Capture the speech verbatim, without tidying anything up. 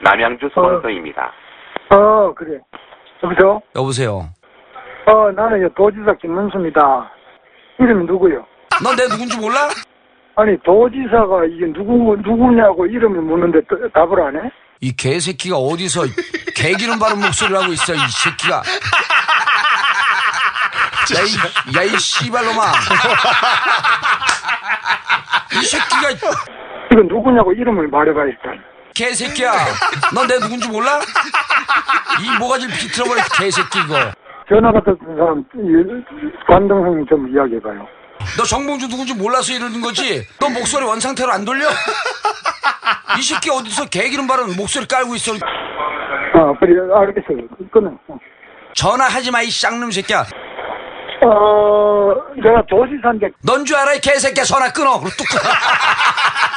남양주 수원서입니다. 어, 그래. 여보세요? 여보세요. 어, 나는 요 도지사 김문수입니다. 이름이 누구요? 너 내 누군지 몰라? 아니, 도지사가 이게 누구, 누구냐고 이름을 묻는데 또 답을 안 해? 이 개새끼가 어디서 개기름 바른 목소리를 하고 있어, 이 새끼가. 야, 이, 야, 이 씨발놈아. 이 새끼가. 이건 누구냐고 이름을 말해봐, 일단. 개새끼야. 너 내 누군지 몰라? 이 모가지를 비틀어버려, 개새끼 이거. 전화 받았던 사람, 관동생 좀 이야기해봐요. 너 정봉주 누군지 몰라서 이러는 거지? 너 목소리 원상태로 안 돌려? 이 새끼 어디서 개기름 바른 목소리 깔고 있어. 어, 그래, 알겠어요. 끊어. 어. 전화하지 마, 이 쌍놈 새끼야. 어, 내가 도지사인데. 넌 줄 알아, 이 개새끼야. 전화 끊어. 그리고 뚝 끊어.